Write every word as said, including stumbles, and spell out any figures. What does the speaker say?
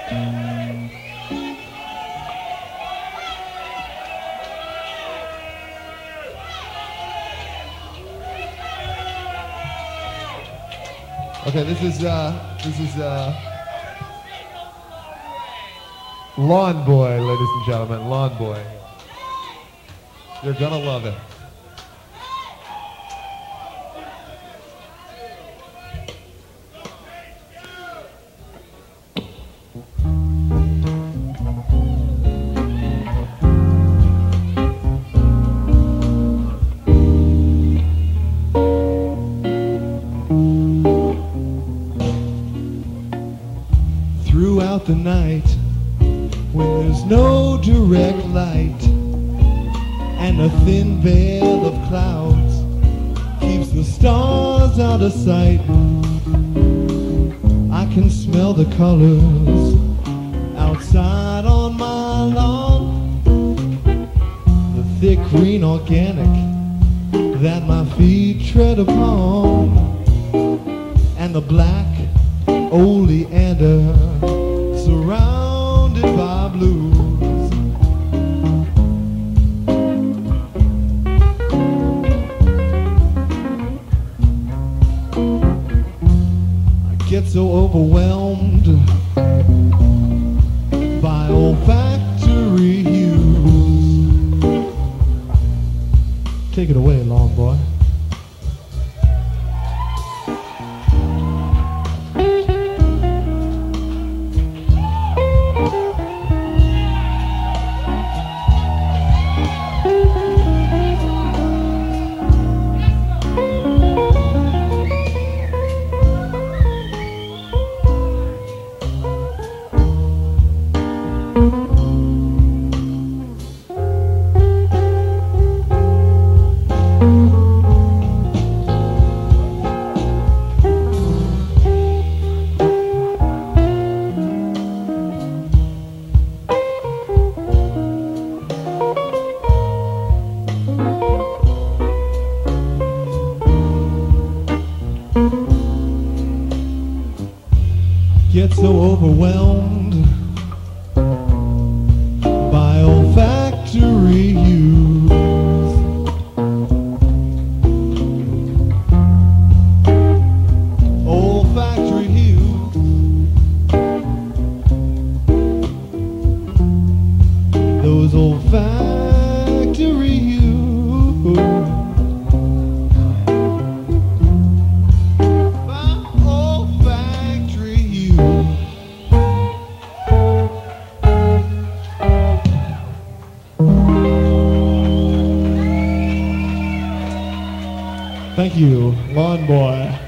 Okay, this is uh, this is uh, Lawn Boy, ladies and gentlemen, Lawn Boy. You're gonna love it. Throughout the night, when there's no direct light and a thin veil of clouds keeps the stars out of sight, I can smell the colors outside on my lawn, the thick green organic that my feet tread upon, and the black oleander surrounded by blues. I get so overwhelmed by olfactory hues. Take it away, Lawn Boy. Get so overwhelmed by olfactory hues. Olfactory hues. Those olfactory hues. Thank you, Lawn Boy.